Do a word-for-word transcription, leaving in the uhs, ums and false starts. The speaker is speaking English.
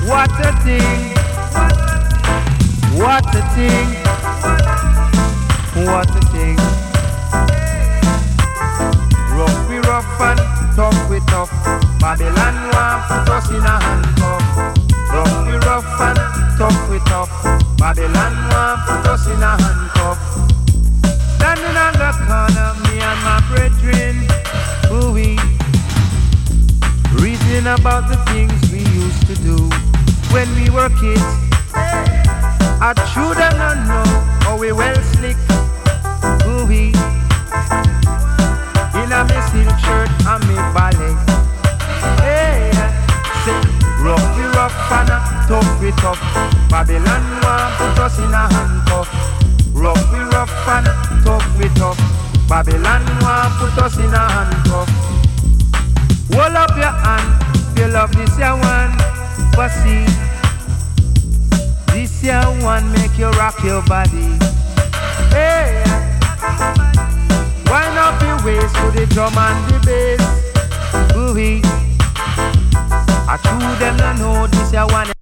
What a thing, what a thing, what a thing. Rough we rough and tough we tough. Babylon want put us in a handcuff. Rough we rough and tough we tough. Babylon want put us in a handcuff. Standing on the corner, me and my brethren, who we reasoning about the things we used to do when we were kids. I true them not know how we well slick, who we in a me silk shirt and me ballet. Hey, say rough we rough and tough we tough. Babylon want put us in a handcuff. Rough we rough and tough we tough. Babylon want put us in a handcuff. Hold up your hand, you love this year one. But see, this year one make you rock your body. Hey, wind up your waist to the drum and the bass. Ooh-wee, I true them no know this year one.